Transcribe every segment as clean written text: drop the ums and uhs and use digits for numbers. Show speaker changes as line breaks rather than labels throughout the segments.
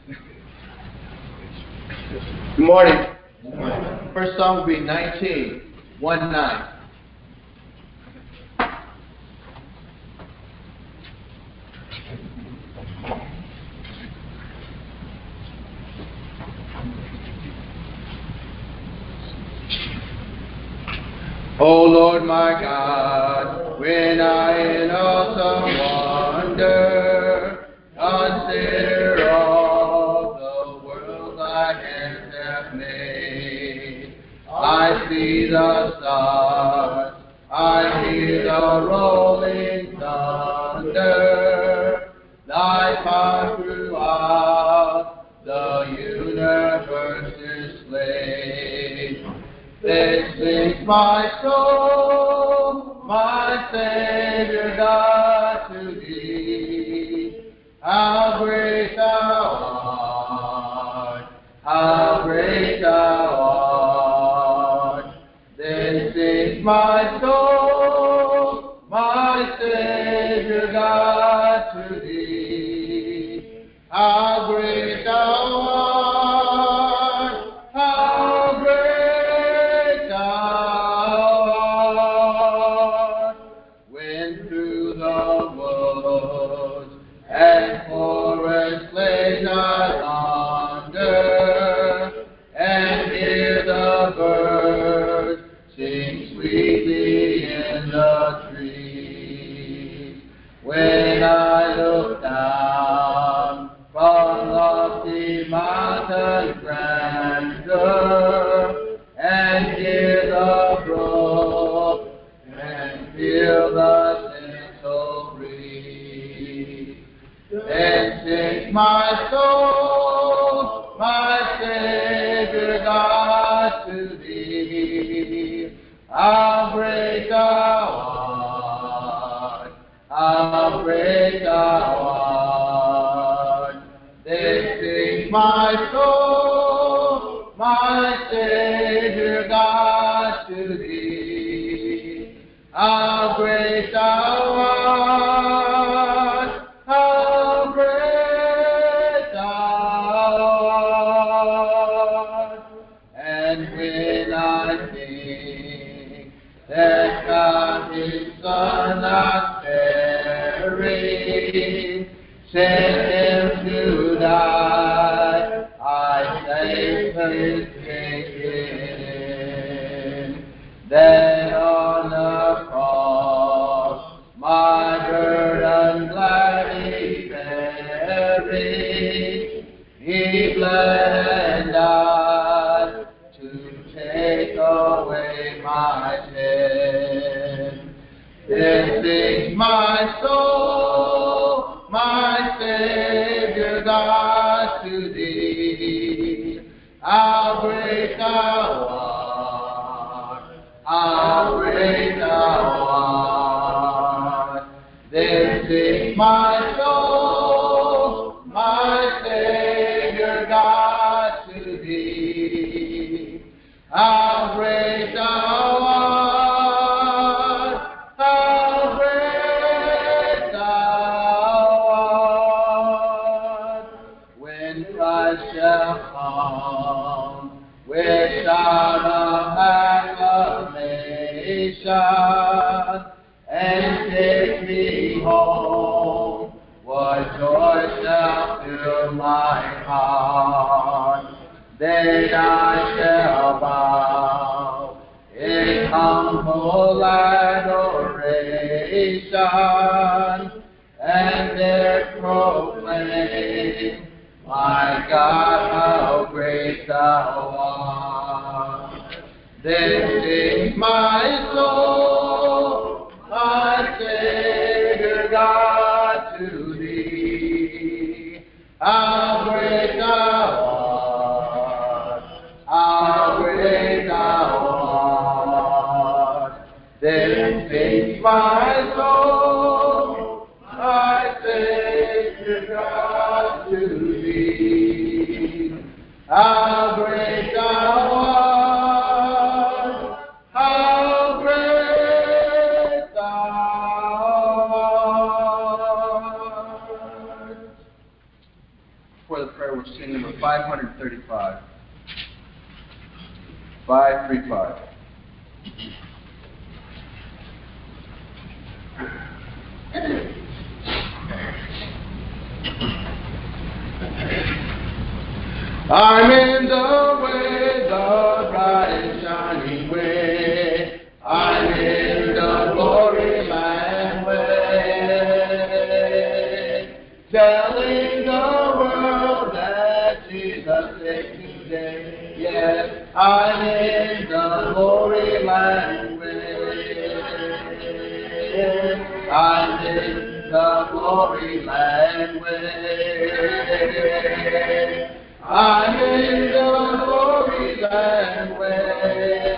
Good morning. First song will be 19, 1-9. O Lord my God, when I in awesome wonder consider all the world thy hands have made, I see the stars, I hear the rolling thunder, thy power throughout the universe displayed. This is my soul, my Savior God, to thee. How great thou art, how great thou art. This is my soul, my Savior God, to thee. How great thou art, how great thou art. When through the woods and forests lays I wander, and hear the birds sing sweetly in the trees. When I look down from lofty mountain grandeur, and hear the brook, and feel the gentle breeze, then sings my soul, my Savior God, to thee. How great thou art, how great thou art. Then sings my soul, my Savior God, to thee. How great thou art, how great thou art. And when I think that God his Son not sparing, sent him to die, I say his thinking, that on the cross my burden gladly bearing, he bled and died to take away my sin. This is my soul, my Savior God, to thee. How great thou art, how great thou art. This is my soul, my Savior God, to thee. How great thou art, how great thou art. When Christ shall come with shout of acclamation and take me home, what joy shall fill my heart. Then I shall bow in humble adoration, and there proclaim, my God, how great thou art. This is my soul, my Savior God, to thee. How great thou art, how great thou art. This is my soul, my Savior God, to thee. How great thou art, how great thou art. before the prayer, we'll sing number 535. 535. I'm in the way, the bright and shining way. I'm in the glory land way. Telling the world that Jesus saved today. Yes, I'm in the glory land way. I'm in the glory land way. I'm in the glory land way.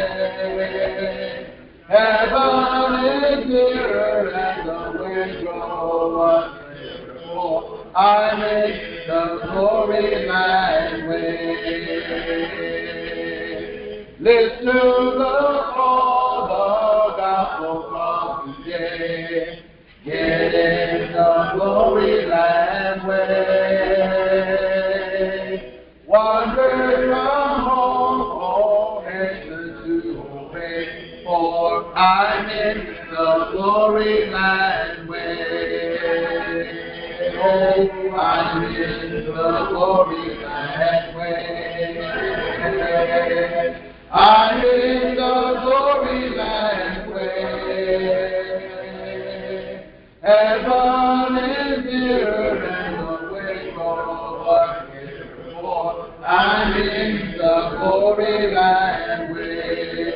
Heaven is nearer and the way goes. I'm in the glory land way. Listen to the call, the gospel from today. Get in the glory land way. Wander from home, oh, hasten to obey. For I'm in the glory land way. I'm in the glory land way. I'm in the glory land way. Heaven is nearer and the way forward is before. I'm in the glory land way.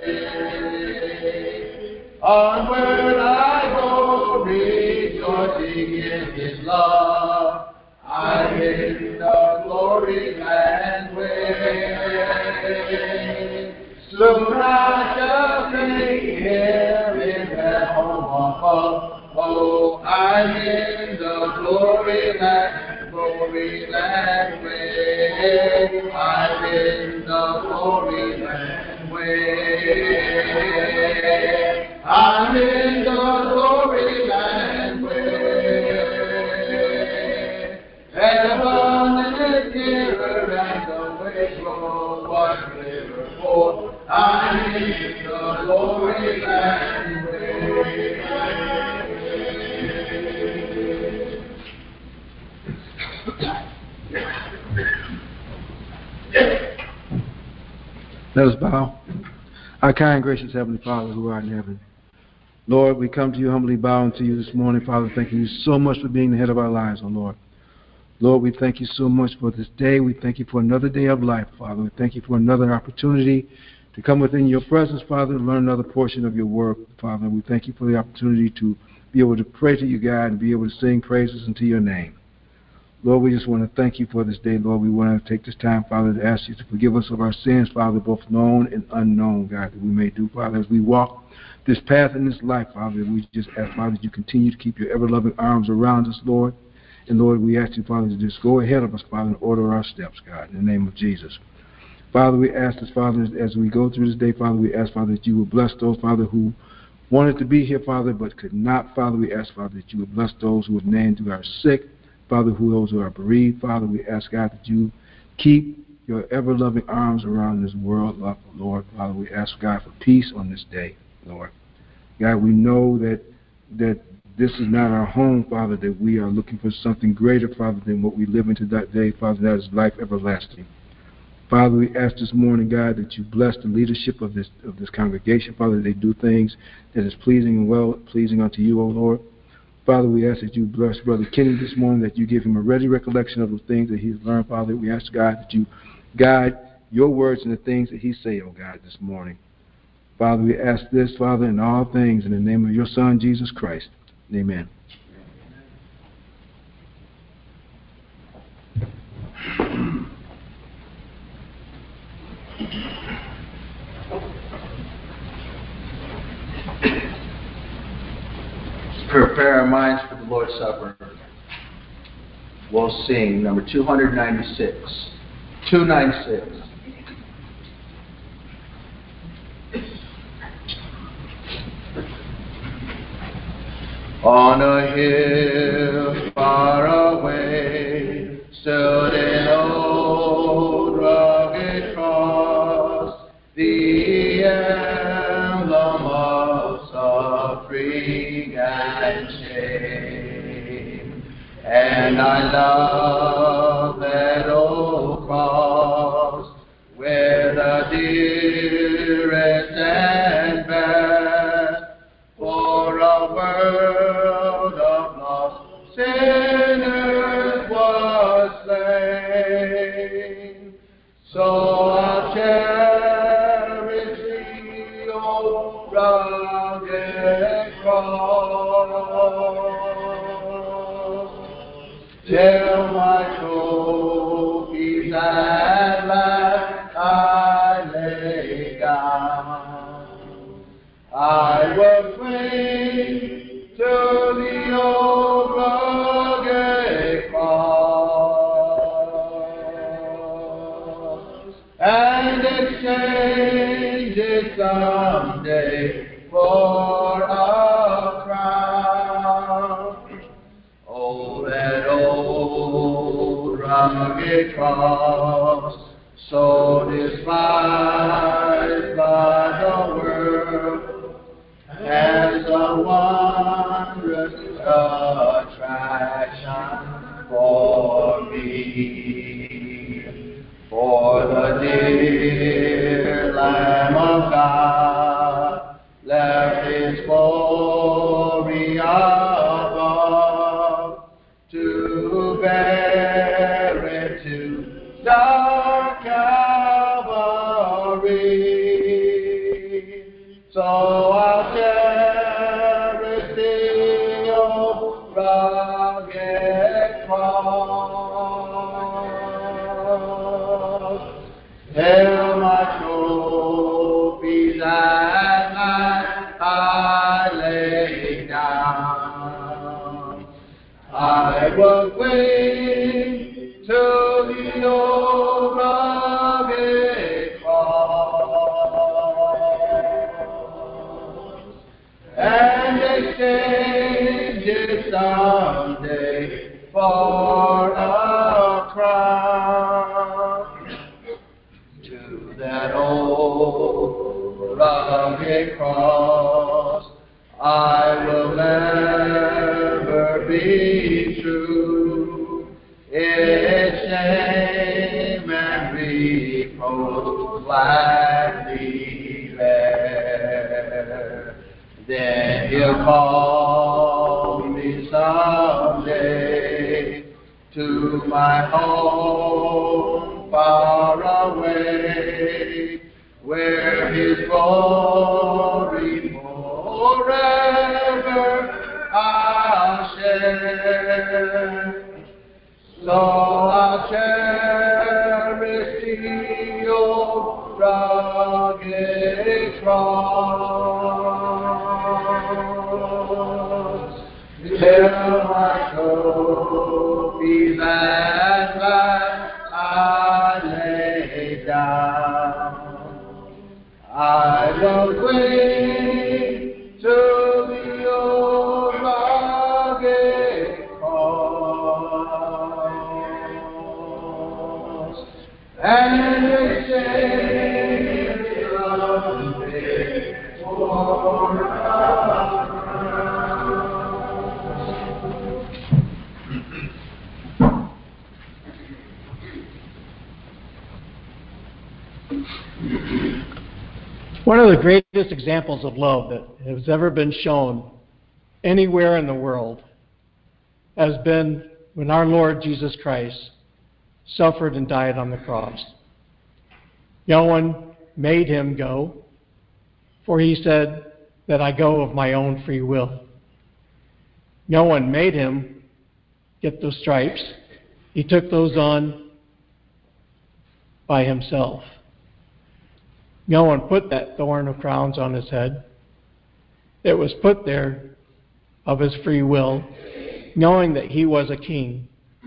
Onward I go, rejoicing in His love. I'm in the glory land way. Soon I shall sing here in that home above. Oh, I'm in the glory land way. I'm in the glory land way. I'm in the glory land way. Heaven is nearer and the way forward clearer for. I'm in the glory land way.
Let us bow. Our kind, gracious Heavenly Father who art in heaven. Lord, we come to you humbly bowing to you this morning, Father, thanking you so much for being the head of our lives, oh Lord. Lord, we thank you so much for this day. We thank you for another day of life, Father. We thank you for another opportunity to come within your presence, Father, and learn another portion of your word, Father. We thank you for the opportunity to be able to pray to you, God, and be able to sing praises unto your name. Lord, we just want to thank you for this day, Lord. We want to take this time, Father, to ask you to forgive us of our sins, Father, both known and unknown, God, that we may do, Father, as we walk this path in this life, Father. We just ask, Father, that you continue to keep your ever-loving arms around us, Lord. And, Lord, we ask you, Father, to just go ahead of us, Father, and order our steps, God, in the name of Jesus. Father, we ask this, Father, as we go through this day, Father, we ask, Father, that you will bless those, Father, who wanted to be here, Father, but could not, Father. We ask, Father, that you would bless those who have named who are sick, Father, those who are bereaved. Father, we ask, God, that you keep your ever-loving arms around this world, Lord. Father, we ask, God, for peace on this day, Lord. God, we know that this is not our home, Father, that we are looking for something greater, Father, than what we live into that day, Father, that is life everlasting. Father, we ask this morning, God, that you bless the leadership of this congregation, Father, that they do things that is pleasing and well pleasing unto you, O Lord. Father, we ask that you bless Brother Kenny this morning, that you give him a ready recollection of the things that he's learned, Father. We ask, God, that you guide your words and the things that he say, oh God, this morning. Father, we ask this, Father, in all things, in the name of your Son, Jesus Christ. Amen.
Prepare our minds for the Lord's Supper. We'll sing number 296. 296. On a hill far away stood an old rugged cross, the emblem of suffering and shame. And I love that old cross, where the dearest and best for a world of lost sinners was slain. So I'll cherish the old rugged cross, till my trophies at last I lay down. I will cling to the old rugged cross and exchange it someday for a crown. Oh, that old rugged cross, so despised by the world, as a wondrous attraction for me. For the dear Lamb of God left his glory above to bear it to dark Calvary. So I'll cherish the old rugged cross, till my trophies at last I lay down. I will cling to the old rugged cross and exchange it someday for a crown. To that old rugged cross I will never be true. Its shame and reproach gladly bear. Then he'll call me someday to my home far away, where his glory forever I'll share. So I'll cherish the old rugged cross, till my trophies at last I lay down. I will cling to the old rugged cross and exchange someday for a
One of the greatest examples of love that has ever been shown anywhere in the world has been when our Lord Jesus Christ suffered and died on the cross. No one made him go, for he said that I go of my own free will. No one made him get those stripes. He took those on by himself. No one put that thorn of crowns on his head. It was put there of his free will, knowing that he was a king.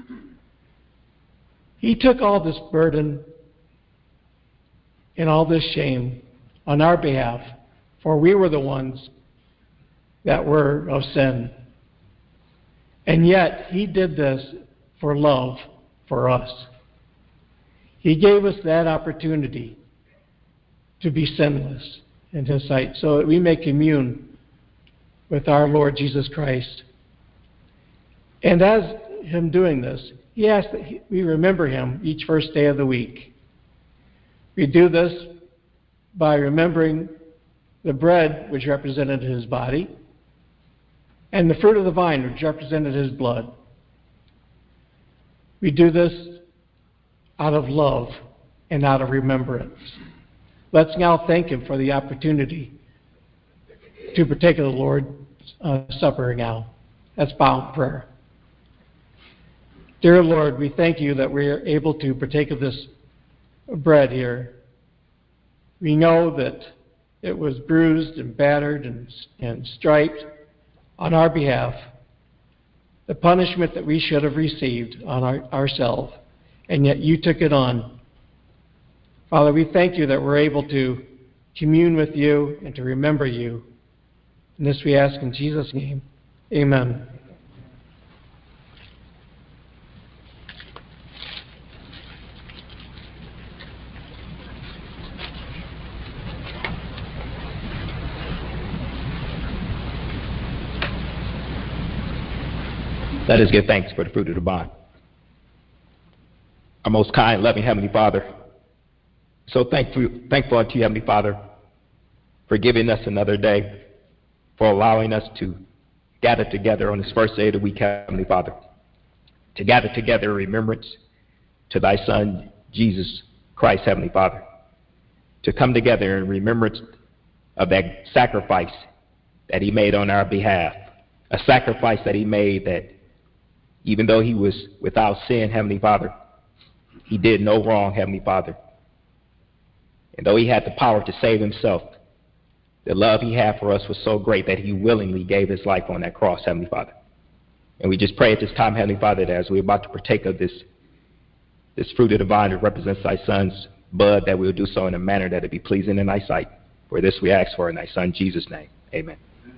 He took all this burden and all this shame on our behalf, for we were the ones that were of sin. And yet, he did this for love for us. He gave us that opportunity to be sinless in His sight so that we may commune with our Lord Jesus Christ. And as Him doing this, He asks that we remember Him each first day of the week. We do this by remembering the bread, which represented His body, and the fruit of the vine, which represented His blood. We do this out of love and out of remembrance. Let's now thank Him for the opportunity to partake of the Lord's Supper now. Let's bow in prayer. Dear Lord, we thank You that we are able to partake of this bread here. We know that it was bruised and battered and striped on our behalf, the punishment that we should have received on ourselves, and yet You took it on. Father, we thank You that we're able to commune with You and to remember You. And this we ask in Jesus' name. Amen.
Let us give thanks for the fruit of the bond. Our most kind, loving Heavenly Father, so thankful unto You, Heavenly Father, for giving us another day, for allowing us to gather together on this first day of the week, Heavenly Father, to gather together in remembrance to Thy Son, Jesus Christ, Heavenly Father, to come together in remembrance of that sacrifice that He made on our behalf, a sacrifice that He made that even though He was without sin, Heavenly Father, He did no wrong, Heavenly Father. And though He had the power to save Himself, the love He had for us was so great that He willingly gave His life on that cross, Heavenly Father. And we just pray at this time, Heavenly Father, that as we're about to partake of this fruit of the vine that represents Thy Son's blood, that we'll do so in a manner that it be pleasing in Thy sight. For this we ask for in Thy Son, Jesus' name. Amen.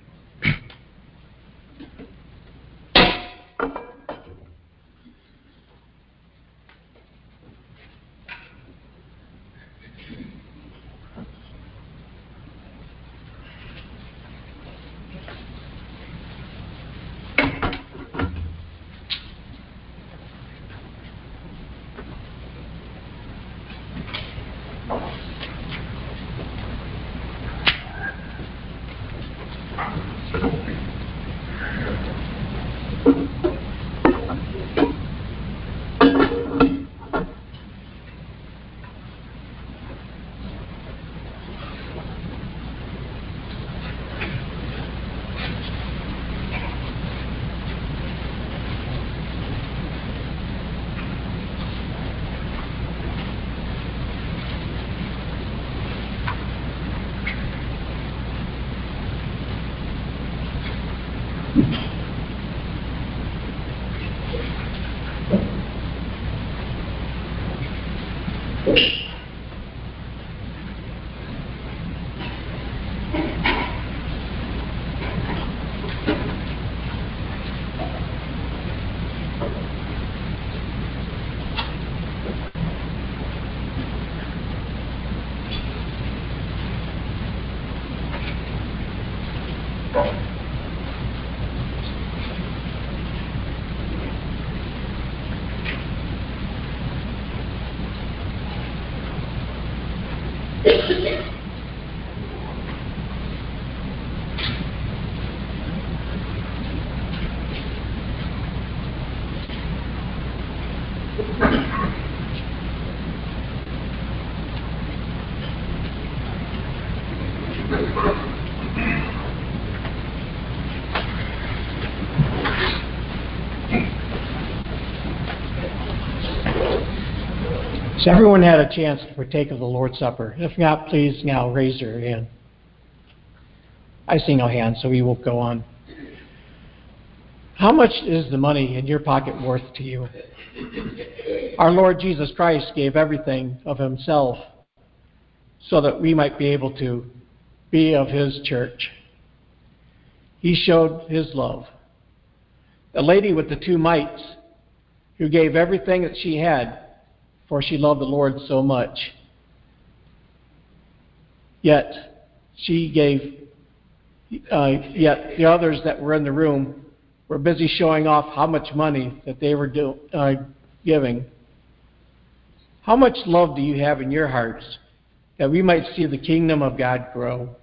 So everyone had a chance to partake of the Lord's Supper. If not, please now raise your hand. I see no hands, so we will go on. How much is the money in your pocket worth to you? Our Lord Jesus Christ gave everything of Himself so that we might be able to be of His church. He showed His love. The lady with the 2 mites who gave everything that she had, for she loved the Lord so much. Yet yet the others that were in the room were busy showing off how much money that they were giving. How much love do you have in your hearts that we might see the kingdom of God grow?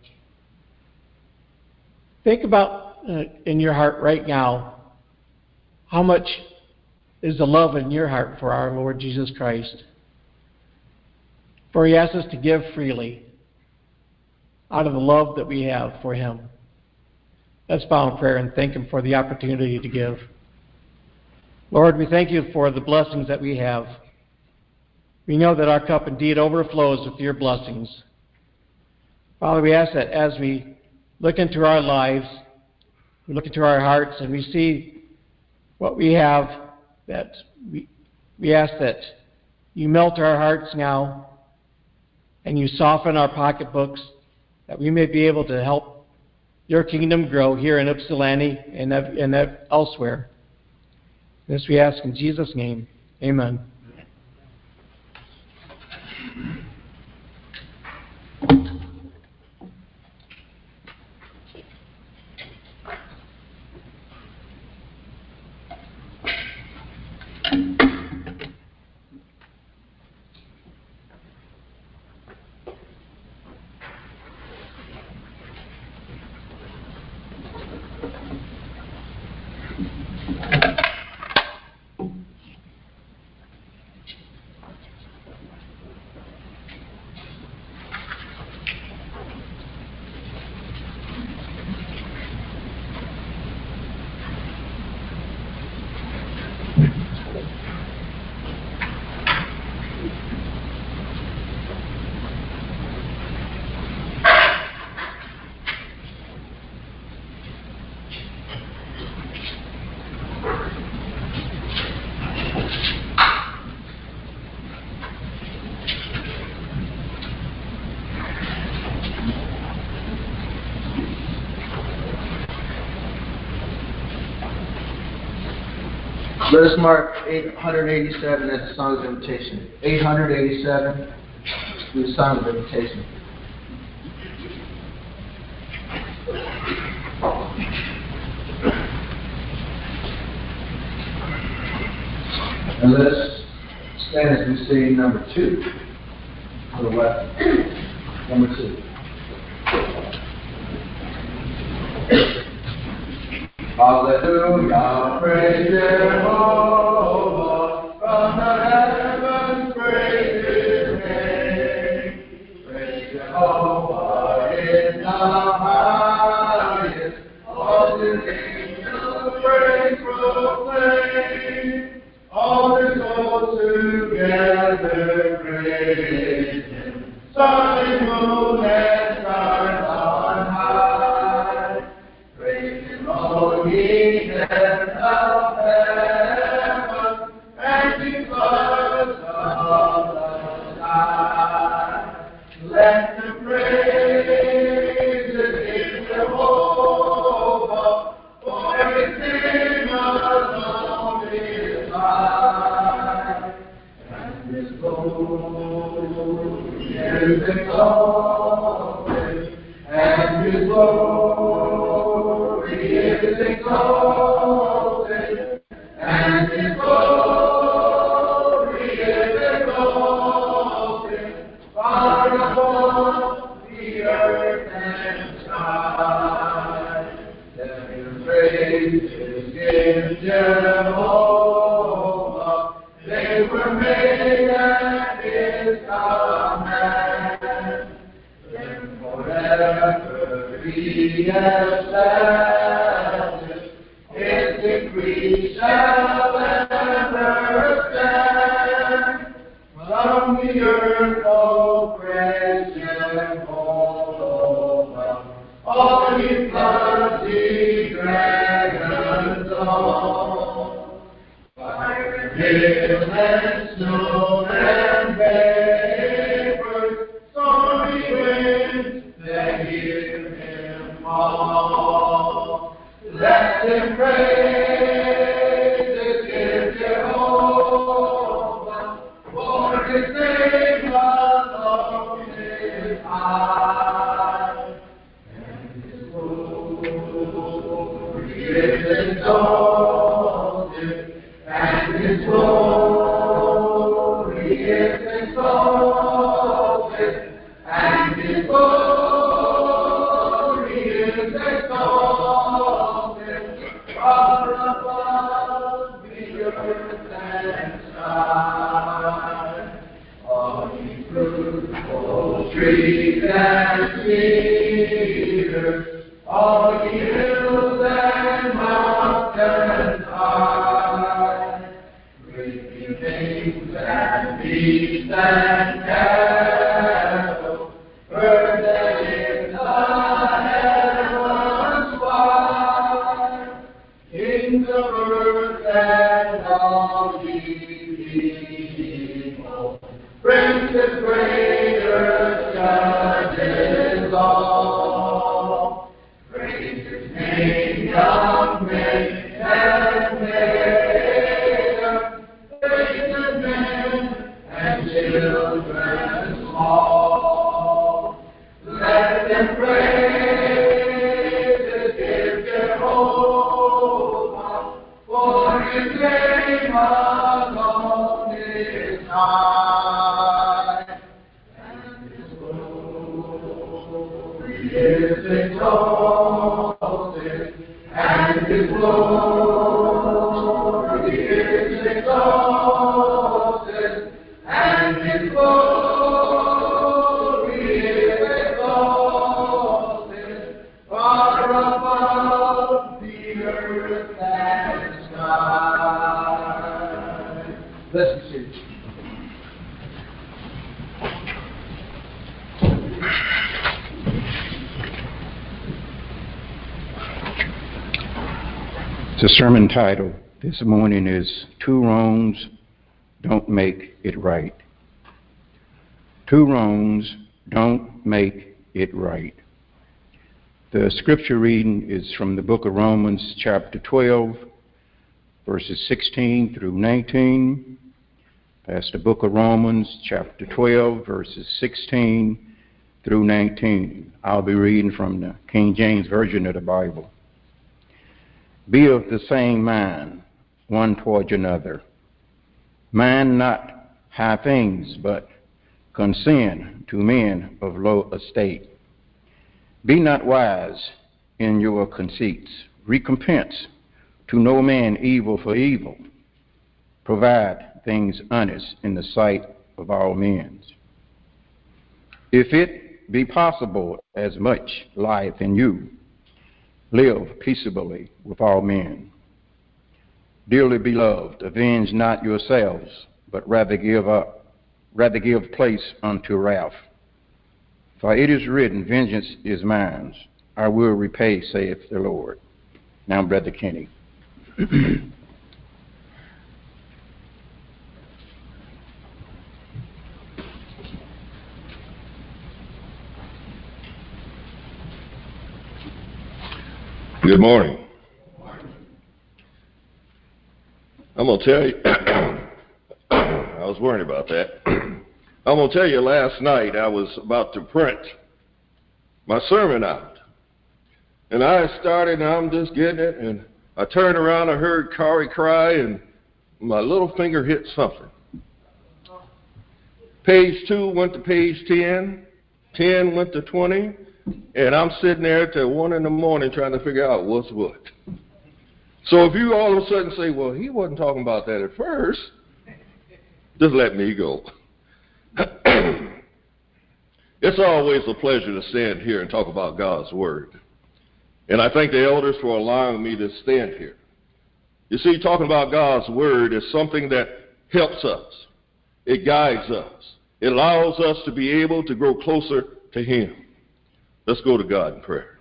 Think about in your heart right now, how much is the love in your heart for our Lord Jesus Christ? For he asks us to give freely out of the love that we have for him. Let's bow in prayer and thank him for the opportunity to give. Lord, we thank you for the blessings that we have. We know that our cup indeed overflows with your blessings. Father, we ask that as we look into our lives, we look into our hearts, and we see what we have, that we ask that you melt our hearts now and you soften our pocketbooks, that we may be able to help your kingdom grow here in Ypsilanti and elsewhere. This we ask in Jesus' name. Amen.
Let us mark 887 as the Song of Invitation. 887, the Song of Invitation. And let us stand as we sing number 2 on the left. Number 2. Hallelujah, praise Jehovah, from the heavens praise his name. Praise Jehovah in the highest, all his angels praise proclaim. All his hosts together praise him. Sun and moon and stars on high. Praise him, O ye heavens of heaven, and ye clouds of the sky. Let the praises in Jehovah, for his name alone is high, and his glory is exalted, and his glory is exalted, and his glory is exalted, far above the earth and sky. Let your praises in Jehovah, they were made at his command. Then forever he established, his decree shall ever stand. From the earth, O praise Jehovah, all ye floods, ye dragons all. Fire and hail and snow and vapors, stormy winds that hear him call. Let them praise his Jehovah.
His name alone is high, and His glory is exalted, and His glory is exalted, and His glory is exalted, far above the earth and sky. All ye fruitful trees and cedars, all ye hills and mountains high, creeping things and beasts and cattle, birds that in the heavens fly, kings of earth and all ye people, princes, greatest, judges all, praise His name, young men and maidens, praise His name, and children small. Let them praise His dear Jehovah, for His name alone is high, and His glory is exalted, and His glory is exalted, and His glory is exalted, far above the earth and sky. Bless you, church.
The sermon title this morning is Two Wrongs Don't Make It Right. Two wrongs don't make it right. The scripture reading is from the book of Romans chapter 12, verses 16 through 19. That's the book of Romans chapter 12, verses 16 through 19. I'll be reading from the King James Version of the Bible. Be of the same mind, one toward another. Mind not high things, but condescend to men of low estate. Be not wise in your conceits. Recompense to no man evil for evil. Provide things honest in the sight of all men. If it be possible, as much life in you, live peaceably with all men. Dearly beloved, avenge not yourselves, but rather give place unto wrath. For it is written, vengeance is mine, I will repay, saith the Lord. Now, Brother Kenny.
Good morning. I'm going to tell you, I was worried about that. I'm going to tell you, last night I was about to print my sermon out. And I started, and I'm just getting it, and I turned around, I heard Kari cry, and my little finger hit something. Page 2 went to page 10, 10 went to 20, and I'm sitting there till 1 in the morning trying to figure out what's what. So if you all of a sudden say, well, he wasn't talking about that at first, just let me go. It's always a pleasure to stand here and talk about God's Word. And I thank the elders for allowing me to stand here. You see, talking about God's Word is something that helps us. It guides us. It allows us to be able to grow closer to Him. Let's go to God in prayer.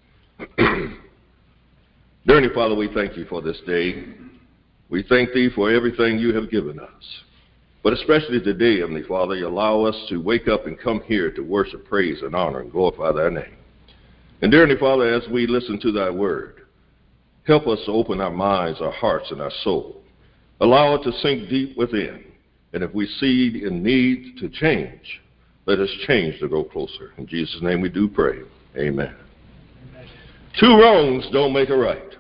Dear Heavenly Father, we thank you for this day. We thank thee for everything you have given us. But especially today, Heavenly Father, you allow us to wake up and come here to worship, praise, and honor, and glorify thy name. And dear Heavenly Father, as we listen to thy word, help us to open our minds, our hearts, and our soul. Allow it to sink deep within And if we see in need to change, let us change to go closer. In Jesus' name we do pray. Amen. Two wrongs don't make a right.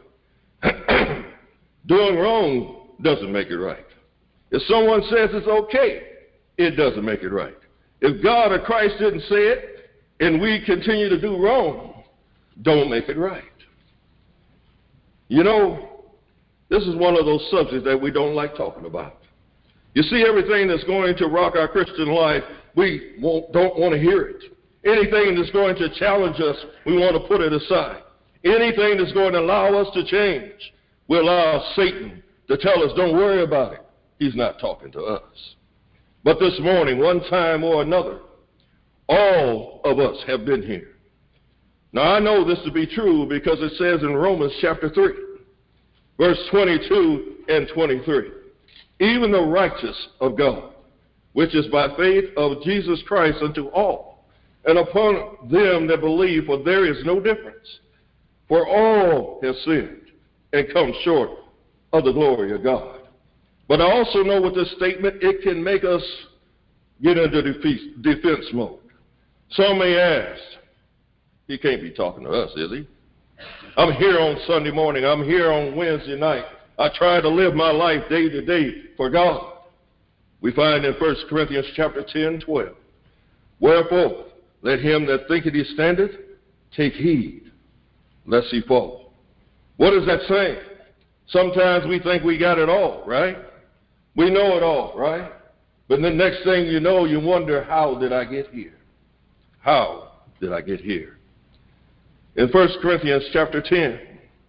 Doing wrong doesn't make it right. If someone says it's okay, it doesn't make it right. If God or Christ didn't say it, and we continue to do wrong, don't make it right. You know, this is one of those subjects that we don't like talking about. You see, everything that's going to rock our Christian life, we don't want to hear it. Anything that's going to challenge us, we want to put it aside. Anything that's going to allow us to change, we allow Satan to tell us, don't worry about it. He's not talking to us. But this morning, one time or another, all of us have been here. Now, I know this to be true because it says in Romans chapter 3, verse 22 and 23, even the righteous of God, which is by faith of Jesus Christ unto all, and upon them that believe, for there is no difference. For all have sinned and come short of the glory of God. But I also know with this statement, it can make us get into defense mode. Some may ask, he can't be talking to us, is he? I'm here on Sunday morning. I'm here on Wednesday night. I try to live my life day to day for God. We find in 1 Corinthians chapter 10, 12, wherefore, let him that thinketh he standeth take heed, lest he fall. What is that saying? Sometimes we think we got it all, right? We know it all, right? But the next thing you know, you wonder, how did I get here? How did I get here? In 1 Corinthians chapter 10,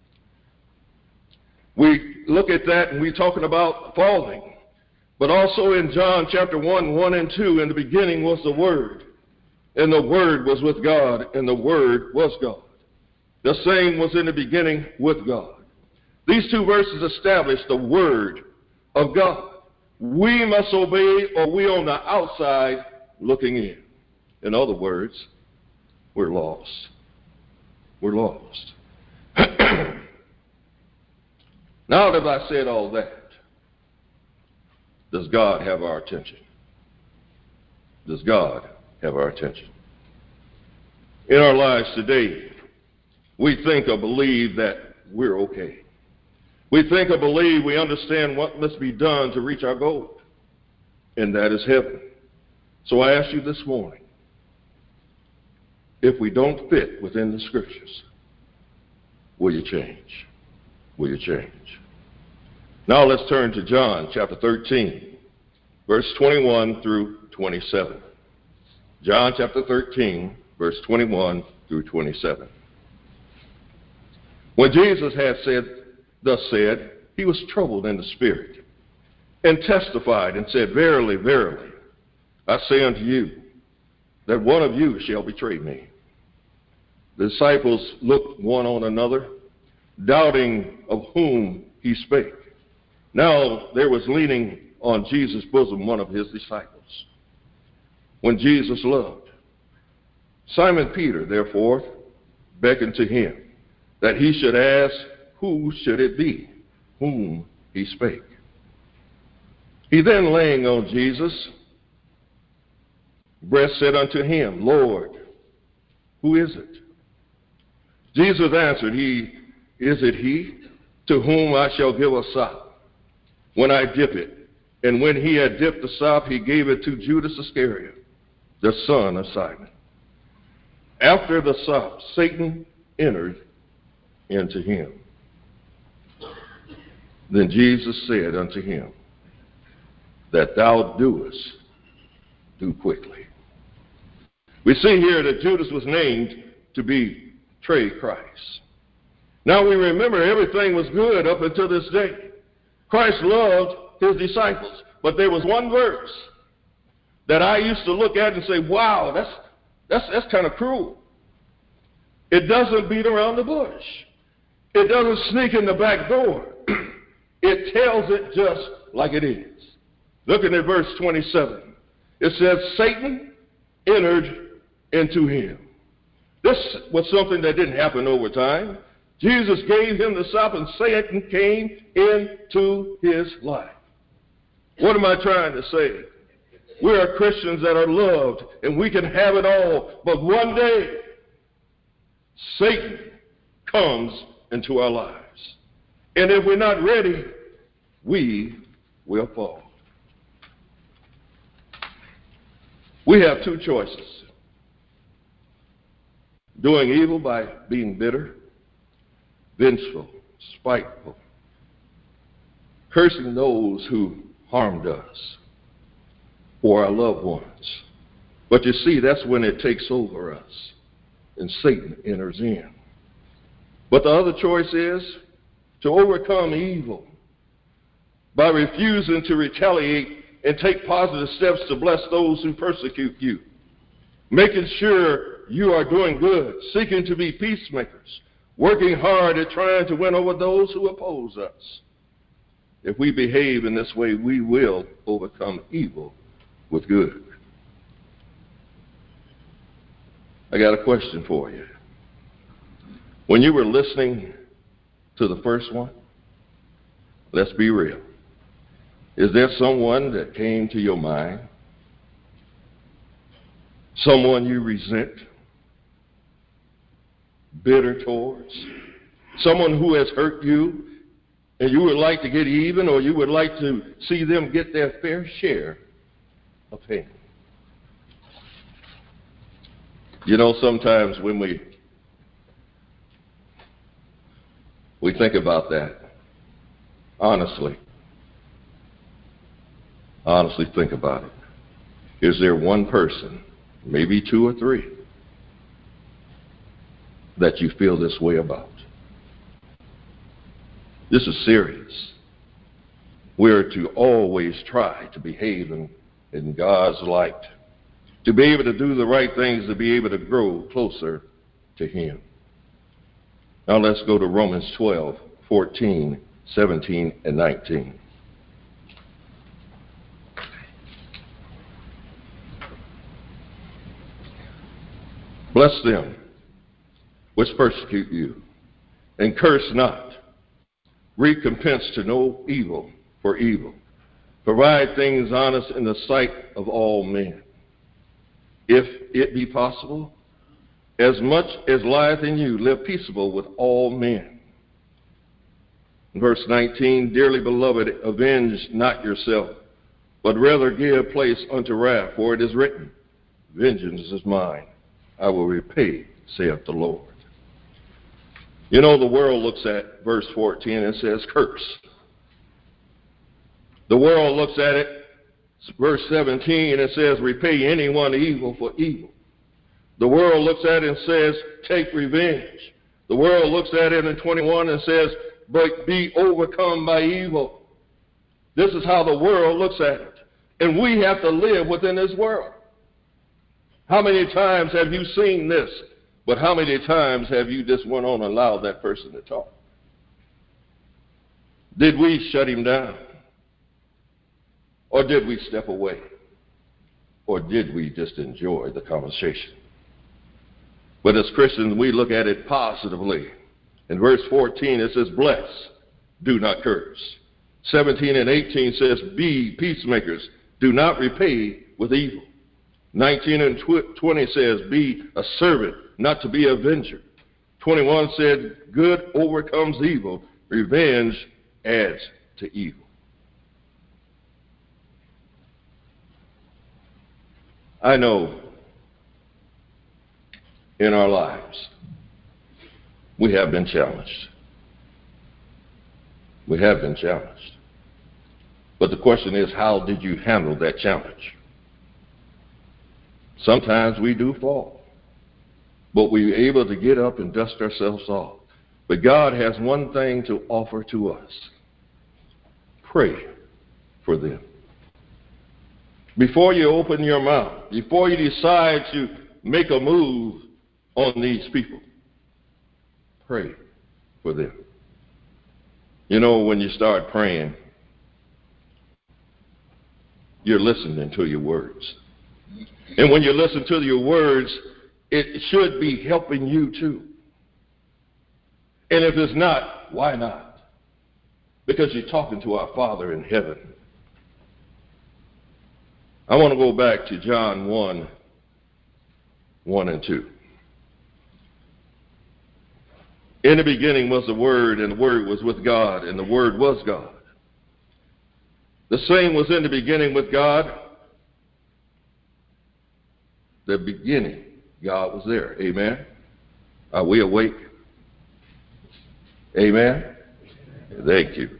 we look at that and we're talking about falling. But also in John chapter 1, 1 and 2, in the beginning was the Word, and the Word was with God, and the Word was God. The same was in the beginning with God. These two verses establish the Word of God. We must obey, or we on the outside looking in. In other words, we're lost. We're lost. Now that I've said all that, does God have our attention? Does God have our attention? In our lives today, we think or believe that we're okay. We think or believe we understand what must be done to reach our goal, and that is heaven. So I ask you this morning, if we don't fit within the Scriptures, will you change? Will you change? Now let's turn to John chapter 13, verse 21 through 27. John chapter 13, verse 21 through 27. When Jesus had thus said, he was troubled in the spirit, and testified and said, verily, verily, I say unto you, that one of you shall betray me. The disciples looked one on another, doubting of whom he spake. Now there was leaning on Jesus' bosom one of his disciples, when Jesus loved. Simon Peter, therefore, beckoned to him, that he should ask, who should it be whom he spake? He then, laying on Jesus' breast, said unto him, Lord, who is it? Jesus answered, is it he to whom I shall give a sop when I dip it? And when he had dipped the sop, he gave it to Judas Iscariot, the son of Simon. After the sop, Satan entered into him. Then Jesus said unto him, that thou doest, do quickly. We see here that Judas was named to betray Christ. Now we remember everything was good up until this day. Christ loved his disciples, but there was one verse that I used to look at and say, wow, that's kind of cruel. It doesn't beat around the bush. It doesn't sneak in the back door. It tells it just like it is. Looking at verse 27, it says, Satan entered into him. This was something that didn't happen over time. Jesus gave him the sop, and Satan came into his life. What am I trying to say? We are Christians that are loved, and we can have it all, but one day, Satan comes into our lives. And if we're not ready, we will fall. We have two choices. Doing evil by being bitter, vengeful, spiteful, cursing those who harmed us or our loved ones. But you see, that's when it takes over us and Satan enters in. But the other choice is to overcome evil by refusing to retaliate and take positive steps to bless those who persecute you, making sure you are doing good, seeking to be peacemakers, working hard at trying to win over those who oppose us. If we behave in this way, we will overcome evil with good. I got a question for you. When you were listening to the first one, let's be real. Is there someone that came to your mind? Someone you resent, bitter towards? Someone who has hurt you and you would like to get even, or you would like to see them get their fair share of pain? You know, sometimes when we think about that, honestly think about it. Is there one person, maybe two or three, that you feel this way about? This is serious. We're to always try to behave in God's light, to be able to do the right things, to be able to grow closer to Him. Now let's go to Romans 12, 14, 17, and 19. Bless them which persecute you, and curse not. Recompense to no evil for evil. Provide things honest in the sight of all men. If it be possible, as much as lieth in you, live peaceable with all men. Verse 19, dearly beloved, avenge not yourself, but rather give place unto wrath, for it is written, vengeance is mine, I will repay, saith the Lord. You know, the world looks at verse 14 and says, curse. The world looks at it, verse 17, and it says, repay anyone evil for evil. The world looks at it and says, take revenge. The world looks at it in 21 and says, but be overcome by evil. This is how the world looks at it. And we have to live within this world. How many times have you seen this? But how many times have you just went on and allowed that person to talk? Did we shut him down? Or did we step away? Or did we just enjoy the conversation? But as Christians, we look at it positively. In verse 14, it says, bless, do not curse. 17 and 18 says, be peacemakers, do not repay with evil. 19 and 20 says, be a servant, not to be a avenger. 21 said, good overcomes evil, revenge adds to evil. I know in our lives we have been challenged. We have been challenged. But the question is, how did you handle that challenge? Sometimes we do fall, but we're able to get up and dust ourselves off. But God has one thing to offer to us. Pray for them. Before you open your mouth, before you decide to make a move on these people, pray for them. You know, when you start praying, you're listening to your words. And when you listen to your words, it should be helping you too. And if it's not, why not? Because you're talking to our Father in heaven. I want to go back to John 1 and 2. In the beginning was the Word, and the Word was with God, and the Word was God. The same was in the beginning with God. The beginning, God was there. Amen. Are we awake? Amen. Thank you.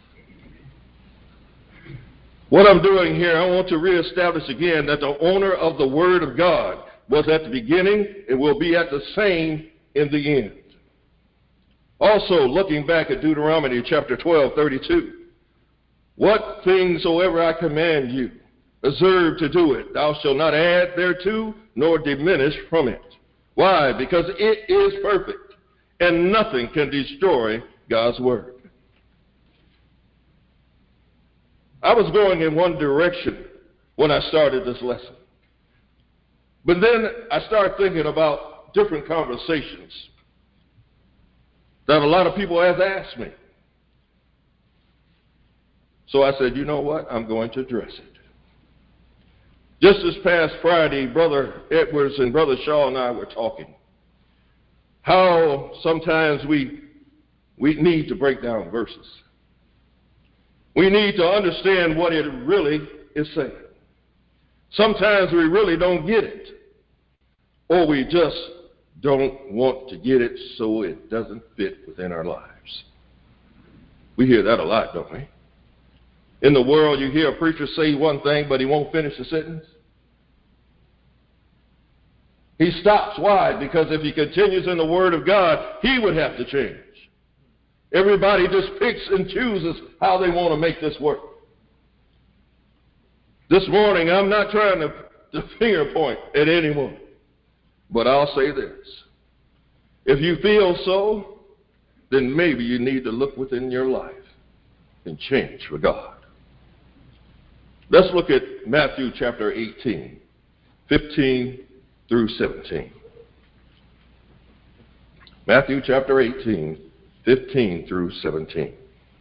What I'm doing here, I want to reestablish again that the owner of the Word of God was at the beginning and will be at the same in the end. Also, looking back at Deuteronomy chapter 12:32, what things soever I command you, observe to do it. Thou shalt not add thereto, nor diminish from it. Why? Because it is perfect, and nothing can destroy God's Word. I was going in one direction when I started this lesson. But then I started thinking about different conversations that a lot of people have asked me. So I said, you know what? I'm going to address it. Just this past Friday, Brother Edwards and Brother Shaw and I were talking. How sometimes we need to break down verses. We need to understand what it really is saying. Sometimes we really don't get it, or we just don't want to get it so it doesn't fit within our lives. We hear that a lot, don't we? In the world, you hear a preacher say one thing, but he won't finish the sentence. He stops. Why? Because if he continues in the Word of God, he would have to change. Everybody just picks and chooses how they want to make this work. This morning, I'm not trying to finger point at anyone, but I'll say this. If you feel so, then maybe you need to look within your life and change for God. Let's look at Matthew chapter 18, 15 through 17. Matthew chapter 18, 15 through 17.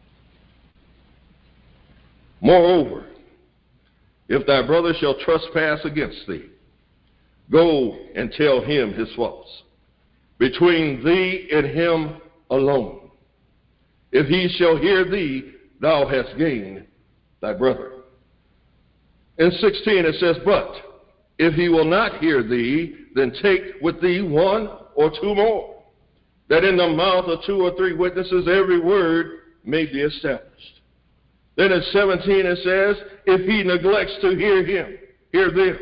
Moreover, if thy brother shall trespass against thee, go and tell him his faults, between thee and him alone. If he shall hear thee, thou hast gained thy brother. In 16 it says, but if he will not hear thee, then take with thee one or two more, that in the mouth of two or three witnesses every word may be established. Then in 17 it says, if he neglects to hear them,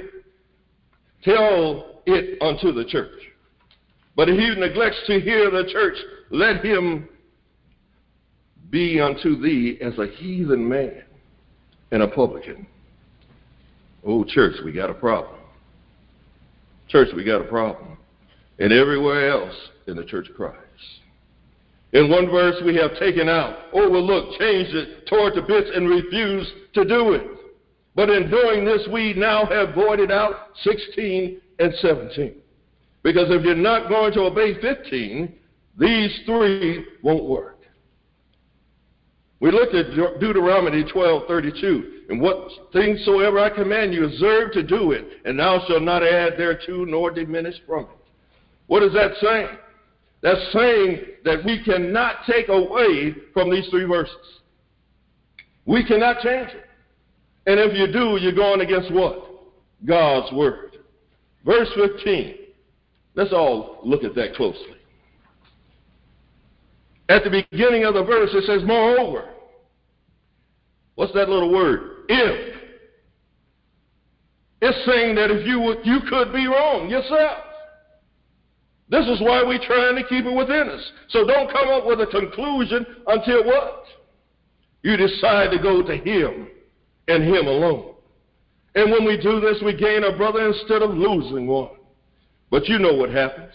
tell it unto the church. But if he neglects to hear the church, let him be unto thee as a heathen man and a publican. Oh, church, we got a problem. Church, we got a problem. And everywhere else in the Church of Christ. In one verse we have taken out, overlooked, changed it, tore it to bits, and refused to do it. But in doing this, we now have voided out 16 and 17. Because if you're not going to obey 15, these three won't work. We looked at Deuteronomy 12:32, and what things soever I command you, observe to do it, and thou shalt not add thereto nor diminish from it. What is that saying? That's saying that we cannot take away from these three verses. We cannot change it. And if you do, you're going against what? God's Word. Verse 15. Let's all look at that closely. At the beginning of the verse, it says, moreover. What's that little word? If. It's saying that if you could be wrong yourself. This is why we're trying to keep it within us. So don't come up with a conclusion until what? You decide to go to Him and Him alone. And when we do this, we gain a brother instead of losing one. But you know what happens.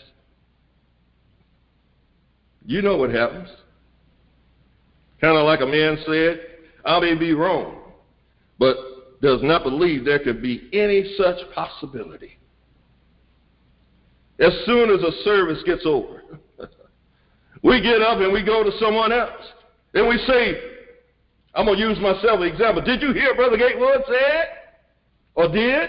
You know what happens. Kind of like a man said, I may be wrong, but does not believe there could be any such possibility. As soon as a service gets over, we get up and we go to someone else. And we say, I'm going to use myself as an example. Did you hear Brother Gatewood say it? or did?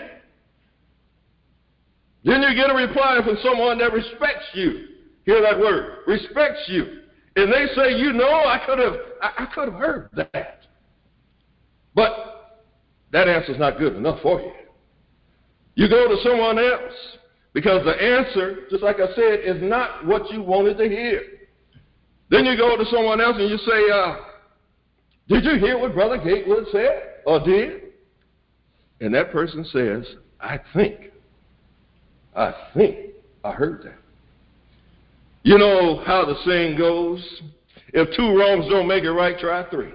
Then you get a reply from someone that respects you. Hear that word, respects you. And they say, you know, I could have heard that. But that answer's not good enough for you. You go to someone else because the answer, just like I said, is not what you wanted to hear. Then you go to someone else and you say, did you hear what Brother Gatewood said or did? And that person says, I think I heard that. You know how the saying goes, if two wrongs don't make it right, try three.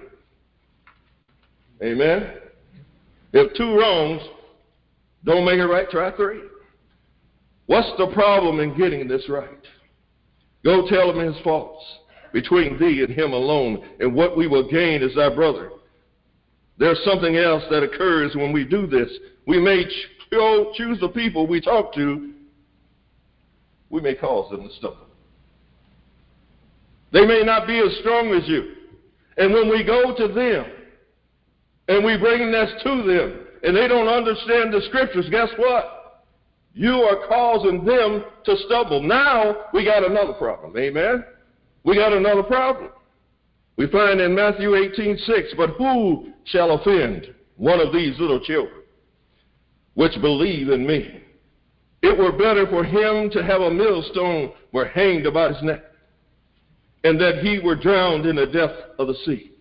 Amen? If two wrongs don't make it right, try three. What's the problem in getting this right? Go tell him his faults between thee and him alone, and what we will gain is thy brother. There's something else that occurs when we do this. We may choose the people we talk to, we may cause them to stumble. They may not be as strong as you. And when we go to them and we bring this to them and they don't understand the scriptures, guess what? You are causing them to stumble. Now we got another problem. Amen? We got another problem. We find in Matthew 18:6, but who shall offend one of these little children which believe in me? It were better for him to have a millstone were hanged about his neck, and that he were drowned in the depth of the sea.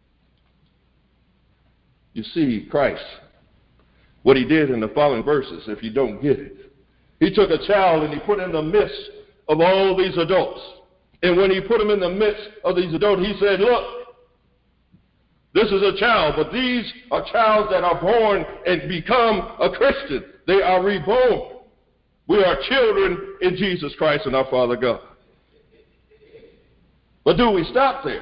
You see, Christ, what he did in the following verses, if you don't get it, he took a child and he put in the midst of all these adults. And when he put him in the midst of these adults, he said, look, this is a child, but these are childs that are born and become a Christian. They are reborn. We are children in Jesus Christ and our Father God. But do we stop there?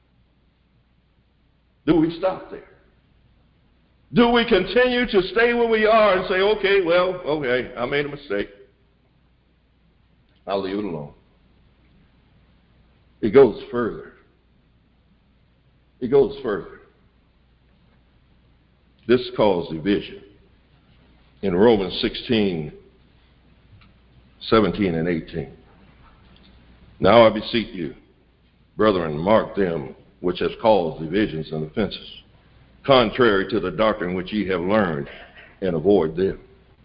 Do we stop there? Do we continue to stay where we are and say, okay, I made a mistake. I'll leave it alone. It goes further. It goes further. This caused division. In Romans 16, 17 and 18. Now I beseech you, brethren, mark them which have caused divisions and offenses, contrary to the doctrine which ye have learned, and avoid them.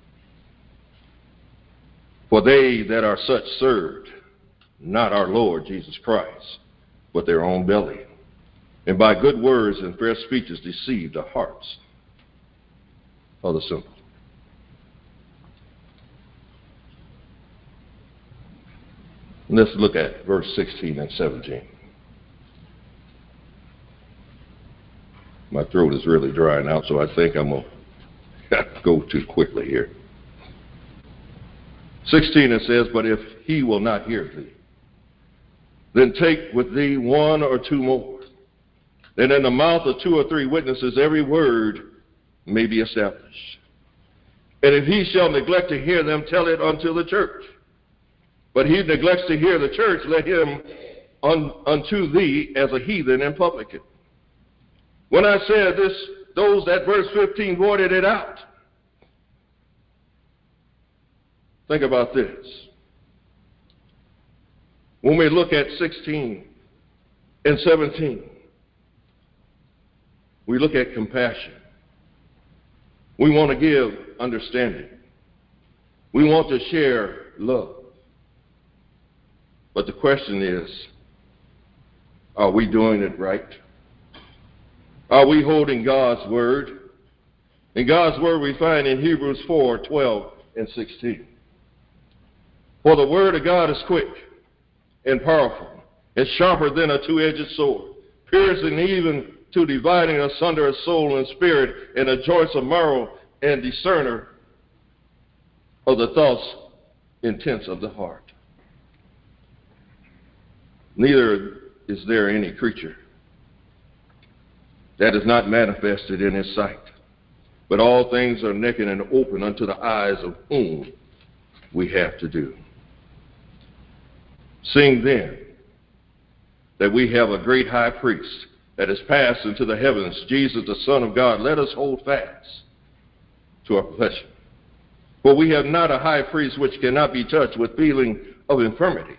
For they that are such served not our Lord Jesus Christ, but their own belly, and by good words and fair speeches deceive the hearts of the simple. Let's look at verse 16 and 17. My throat is really drying out, so I think I'm going to go too quickly here. 16, it says, but if he will not hear thee, then take with thee one or two more, that in the mouth of two or three witnesses every word may be established. And if he shall neglect to hear them, tell it unto the church. But he neglects to hear the church, let him unto thee as a heathen and publican. When I said this, those that verse 15 voided it out. Think about this. When we look at 16 and 17, we look at compassion. We want to give understanding. We want to share love. But the question is, are we doing it right? Are we holding God's word? In God's word we find in Hebrews 4:12 and 16. For the word of God is quick and powerful, and sharper than a two-edged sword, piercing even to dividing asunder a soul and spirit, and a joints of marrow, and discerner of the thoughts, intents of the heart. Neither is there any creature that is not manifested in his sight, but all things are naked and open unto the eyes of whom we have to do. Seeing then that we have a great high priest that is passed into the heavens, Jesus the Son of God, let us hold fast to our profession. For we have not a high priest which cannot be touched with feeling of infirmities,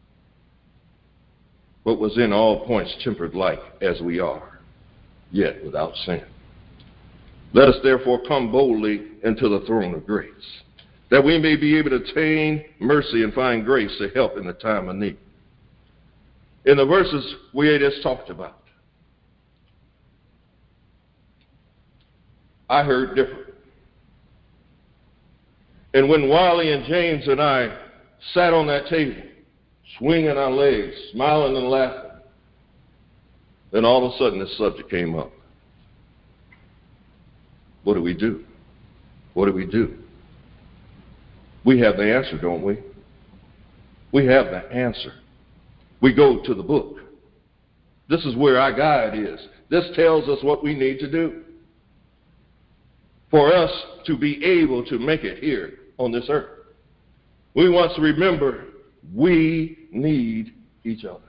but was in all points tempered like as we are, yet without sin. Let us therefore come boldly into the throne of grace, that we may be able to obtain mercy and find grace to help in the time of need. In the verses we just talked about, I heard different. And when Wiley and James and I sat on that table, swinging our legs, smiling and laughing, then all of a sudden this subject came up. What do we do? What do we do? We have the answer, don't we? We have the answer. We go to the book. This is where our guide is. This tells us what we need to do for us to be able to make it here on this earth. We want to remember we need each other.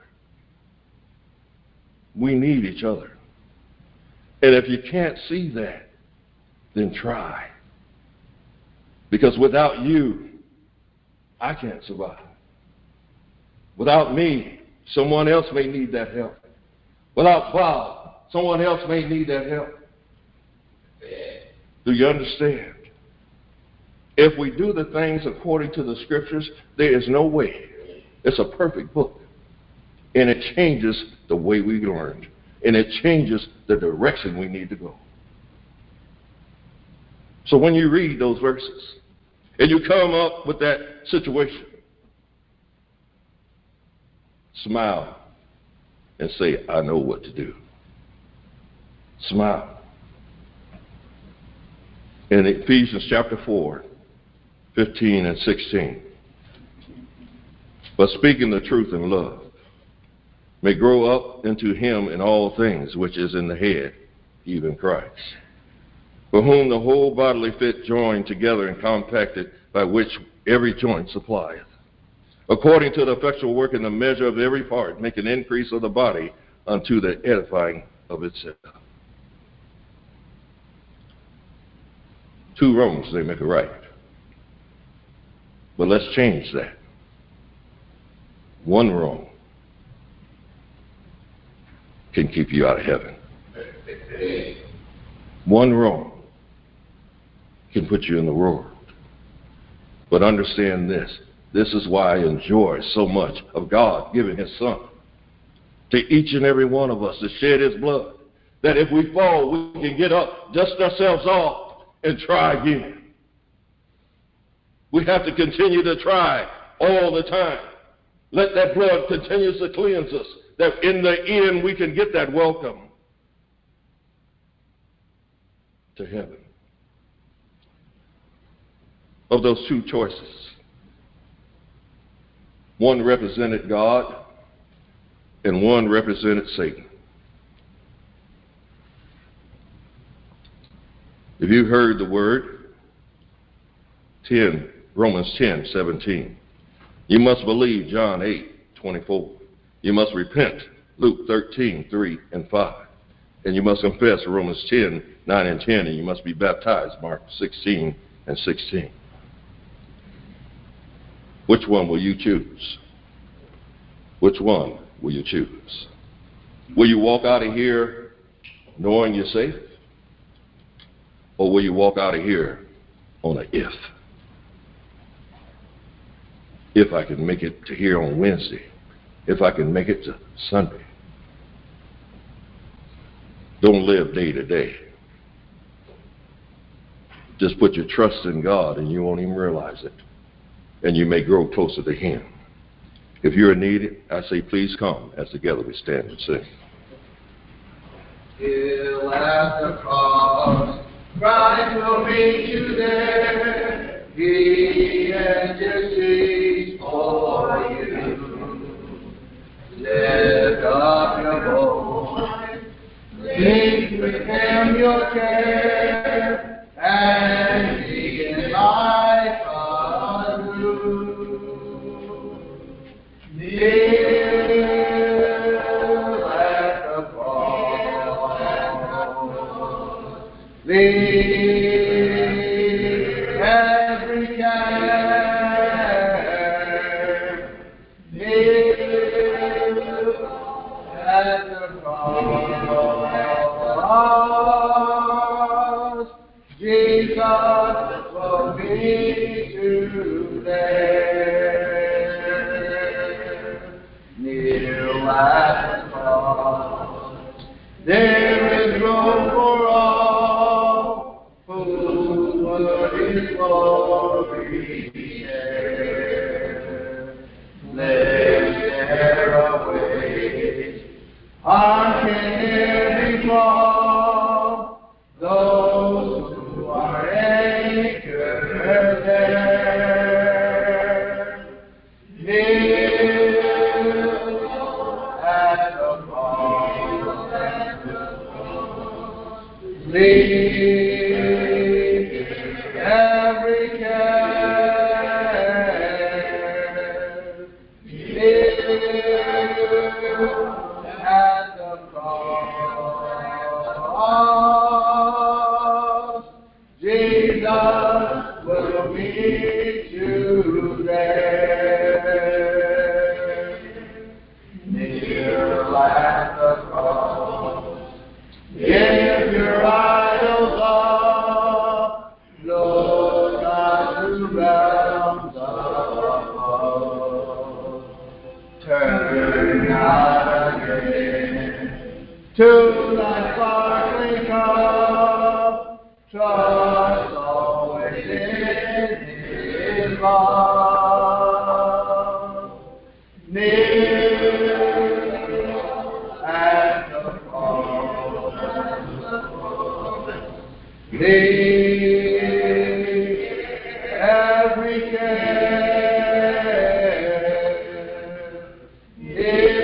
We need each other. And if you can't see that, then try. Because without you, I can't survive. Without me, someone else may need that help. Without Bob, someone else may need that help. Do you understand? If we do the things according to the scriptures, there is no way. It's a perfect book. And it changes the way we learn. And it changes the direction we need to go. So when you read those verses, and you come up with that situation, smile and say, I know what to do. Smile. In Ephesians chapter 4, 15 and 16, but speaking the truth in love, may grow up into him in all things which is in the head, even Christ, for whom the whole bodily fit joined together and compacted, by which every joint supplieth, according to the effectual work in the measure of every part, make an increase of the body unto the edifying of itself. Two wrongs, they make a right. But let's change that. One wrong can keep you out of heaven. One wrong can put you in the world. But understand this. This is why I enjoy so much of God giving his son to each and every one of us to shed his blood. That if we fall, we can get up, dust ourselves off, and try again. We have to continue to try all the time. Let that blood continuously cleanse us, that in the end we can get that welcome to heaven. Of those two choices, one represented God and one represented Satan. If you heard the word, Romans 10:17. You must believe, John 8:24. You must repent, Luke 13:3 and 5. And you must confess, Romans 10:9 and 10. And you must be baptized, Mark 16 and 16. Which one will you choose? Which one will you choose? Will you walk out of here knowing you're safe? Or will you walk out of here on an if? If I can make it to here on Wednesday. If I can make it to Sunday. Don't live day to day. Just put your trust in God and you won't even realize it. And you may grow closer to him. If you're needed, I say please come as together we stand and sing.
Till at the cross, Christ will meet you there. He intercedes for you. Lift up your voice, leave with him your care, and he in life anew. Kneel at the cross, leave glory there. Lives there awaits until every fall, those who are anchored there. Kneel at the cross, leave every care. Kneel at the cross, Jesus will meet you there. Kneel at the cross, give your idols up, look unto realms above. Turn not again to the sparkling cup, trust always in His love. Kneel at the cross, leave every care. Kneel